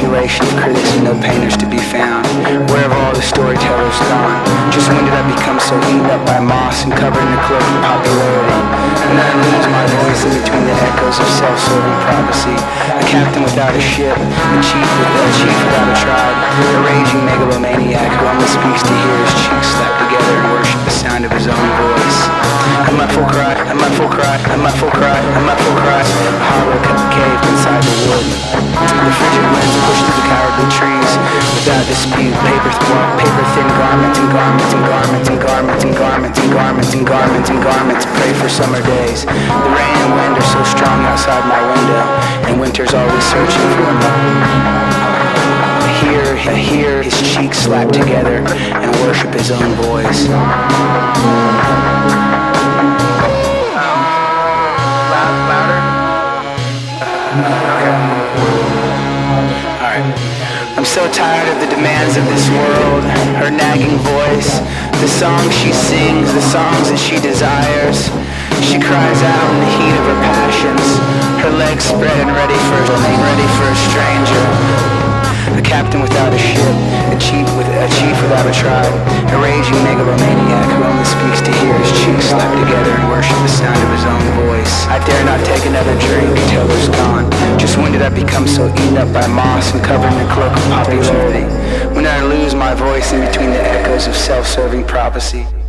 population of critics and no painters to be found. Where have all the storytellers gone? Just when did I become so eaten up by moss and covered in the cloak of popularity? When did I lose my voice in between the echoes of self-serving prophecy? A captain without a ship, a chief without a tribe, a raging megalomaniac who only speaks to hear his cheeks slapped together and worship the sound of his own voice. A muffled cry, a muffled cry, a muffled cry, a muffled cry, a hollow cave inside the wood. The frigid winds push through the cowardly trees without dispute. Paper-thin garments and garments and garments and garments and garments and garments and garments and garments pray for summer days. The rain and wind are so strong outside my window, and winter's always searching for me. I hear his cheeks slap together and worship his own voice. Louder? Okay. Alright. I'm so tired of the demands of this world, her nagging voice, the songs she sings, the songs that she desires. She cries out in the heat of her passions, her legs spread and ready for a stranger. A captain without a ship, a chief without a tribe, a raging megalomaniac who only speaks to hear his cheeks slap together and worship the sound of his own voice. I dare not take another drink until there's gone. Just when did I become so eaten up by moss and covered in the cloak of popularity? When did I lose my voice in between the echoes of self-serving prophecy?